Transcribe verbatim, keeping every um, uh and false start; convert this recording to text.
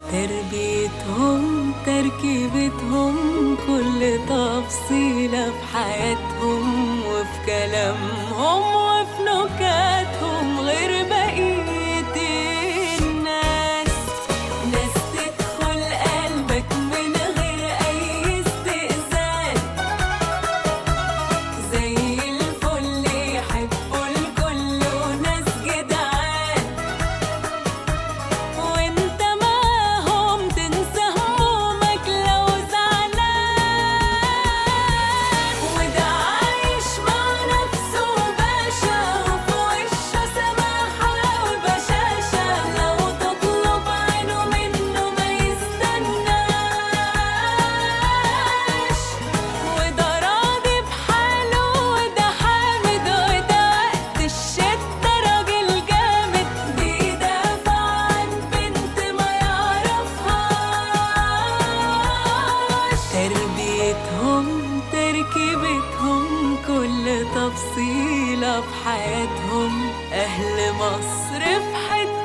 تربيتهم تركيبتهم كل تفصيلة في حياتهم وفي كلامهم وفي نكاتهم غير بقية الناس. ناس تدخل قلبك من غير أي استئذان، زي الفل يحبوا الكل وناس جدعان، وانت معاهم تنسى همومك لو زعلان. وده عايش مع نفسه باشا وفي وشه سماحة وبشاشة، لو تطلب عينه منه ما يستناش. وده راضي بحاله وده حامد وده وقت الشدة راجل جامد، بيدافع عن بنت ما يعرفهاش. تربيتهم تركيبتهم كل تفصيلة في حياتهم، أهل مصر في حتة